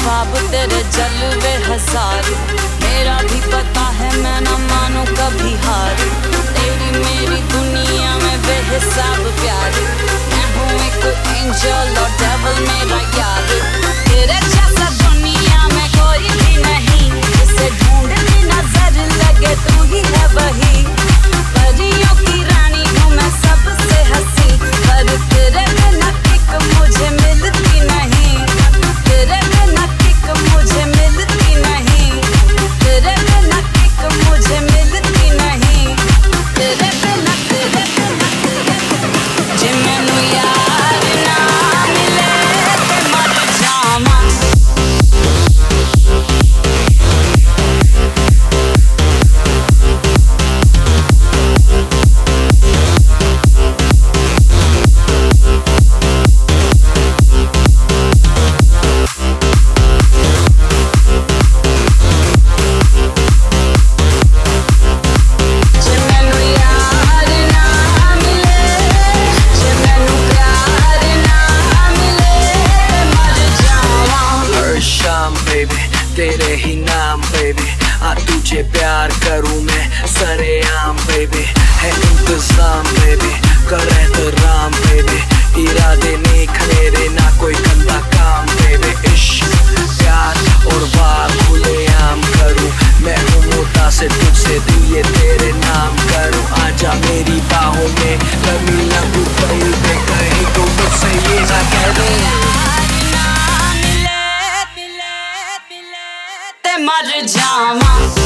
ख्वाब तेरे जलवे हजार, मेरा भी पता है मैं ना मानू कभी हार। तेरी मेरी दुनिया में बेहिसाब प्यार, मैं हूँ एक एंजल और डेविल मेरा यार। तेरे जैसा दुनिया में कोई भी नहीं, जिसे ढूंढती नजर लगे तू ही है वही। परियों की रानी हूँ मैं सबसे हंसी, पर तेरे बिना किक मुझे मिलती नहीं। तेरे बिना किक मुझे मिलती नहीं। तेरे बिना किक मुझे मिलती नहीं। तेरे बिना जे मैनू यार ना मिले ते मर जावां। तेरे ही नाम बेबी, आ तुझे प्यार करूं मैं सरेआम बेबी। है इंतजाम बेबी, कर एहतराम बेबी, इरादे नेक मेरे ना कोई गंदा काम बेबी। इश्क प्यार और वार खुलेआम करूं, मैं हूँ मोटा से तुझसे दिल ये तेरे नाम करूं। आजा मेरी बाहों में कभी लगू कहीं पे, कहीं तो मुझसे ये ना कह दे मर जावां।